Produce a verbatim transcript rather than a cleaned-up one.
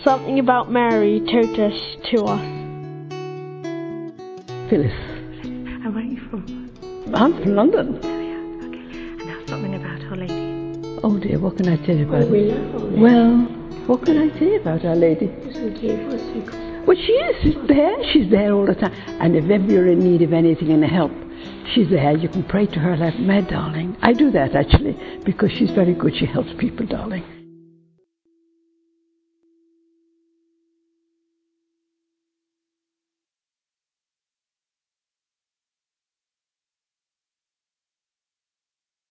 Something about Mary told us to us. Phyllis. And where are you from? I'm from London. Oh, yeah. Okay. And now something about Our Lady. Oh dear, what can I tell you about Oh, we it? love Our Lady. Well, what can I tell you about Our Lady? Well, she is. She's there. She's there all the time. And if ever you're in need of anything and help, she's there. You can pray to her like, my darling. I do that, actually, because she's very good. She helps people, darling.